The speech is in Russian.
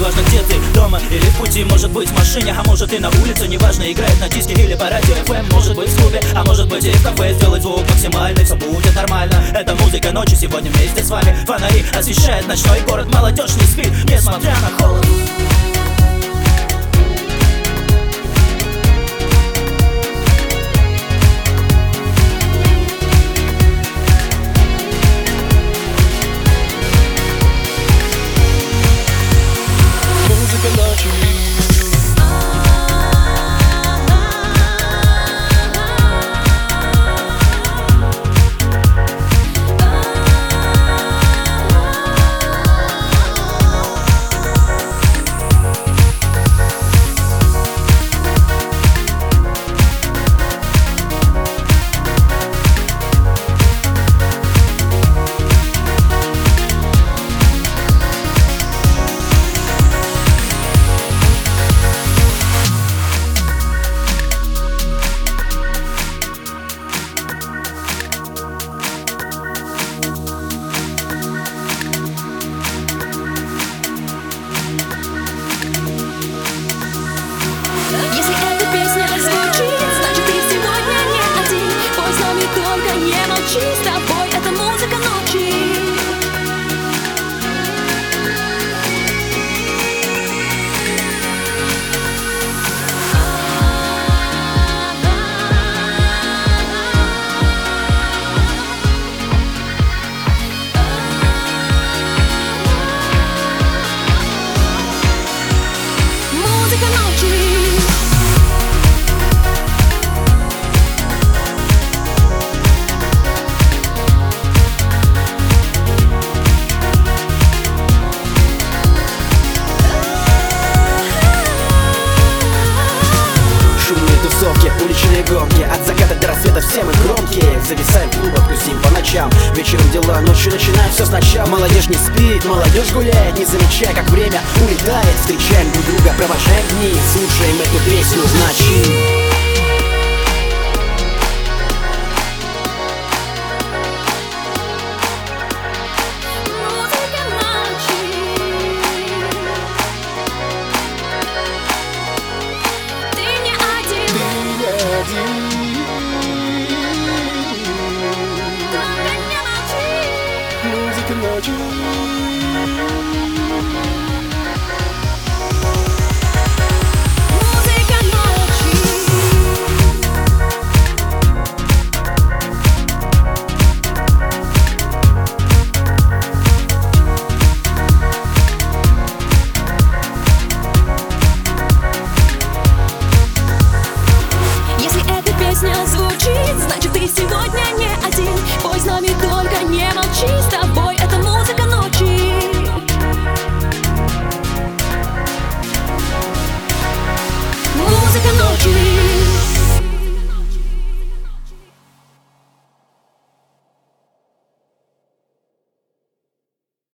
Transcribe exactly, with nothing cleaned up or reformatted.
неважно где ты, дома или в пути. Может быть в машине, а может и на улице, неважно, играет на диске или по радио эф эм. Может быть в клубе, а может быть и в кафе. Сделать звук максимальный, все будет нормально. Это музыка ночи, сегодня вместе с вами. Фонари освещает ночной город, молодежь не спит, несмотря на холод. С тобой это музыка ночи. Музыка ночи. Уличные гонки, от заката до рассвета все мы громкие. Зависаем в клубах, тусим по ночам. Вечером дела, ночью начинаем все сначала. Молодежь не спит, молодежь гуляет, не замечая, как время улетает. Встречаем друг друга, провожаем дни, слушаем эту песню в ночи.